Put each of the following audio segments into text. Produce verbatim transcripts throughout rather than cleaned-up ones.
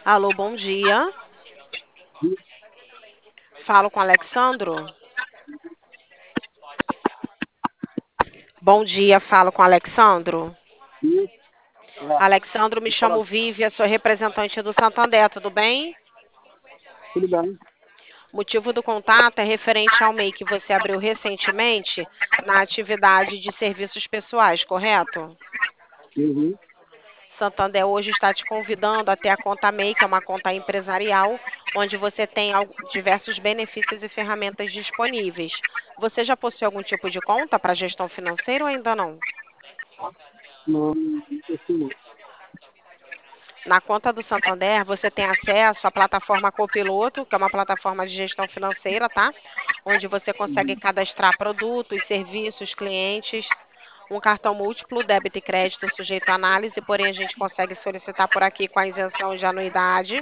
Alô, bom dia. Falo com Alexandro. Bom dia, falo com Alexandro. Isso, é, Alexandro, me vou falar, chamo Vívia, sou representante do Santander, tudo bem? tudo bem. Motivo do contato é referente ao M E I que você abriu recentemente na atividade de serviços pessoais, correto? Uhum. Santander hoje está te convidando a ter a conta M E I, que é uma conta empresarial, onde você tem al- diversos benefícios e ferramentas disponíveis. Você já possui algum tipo de conta para gestão financeira ou ainda não? Não, não consigo. Na conta do Santander, você tem acesso à plataforma Copiloto, que é uma plataforma de gestão financeira, tá? Onde você consegue Uhum. cadastrar produtos, serviços, clientes, um cartão múltiplo, débito e crédito sujeito à análise, porém a gente consegue solicitar por aqui com a isenção de anuidade.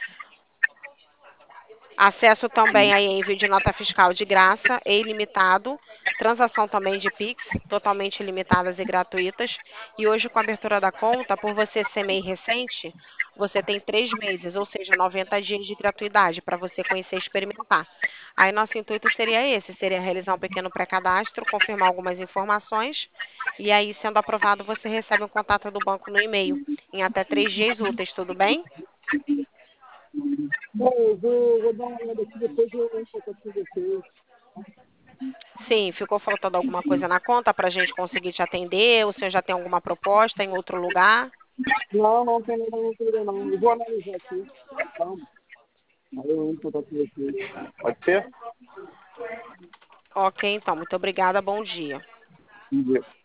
Acesso também a envio de nota fiscal de graça e ilimitado. Transação também de Pix, totalmente ilimitadas e gratuitas. E hoje, com a abertura da conta, por você ser M E I recente, você tem três meses, ou seja, noventa dias de gratuidade para você conhecer e experimentar. Aí, nosso intuito seria esse: seria realizar um pequeno pré-cadastro, confirmar algumas informações. E aí, sendo aprovado, você recebe um contato do banco no e-mail, em até três dias úteis, tudo bem? Bom, eu vou, vou dar uma olhada aqui, depois eu entro em contato com vocês. Sim, ficou faltando alguma coisa na conta para a gente conseguir te atender? O senhor já tem alguma proposta em outro lugar? Não, não tem nada muito legal, não. Eu vou analisar aqui. Calma. Aí eu entro em contato com vocês. Pode ser? Ok, então, muito obrigada, bom dia. Vamos ver.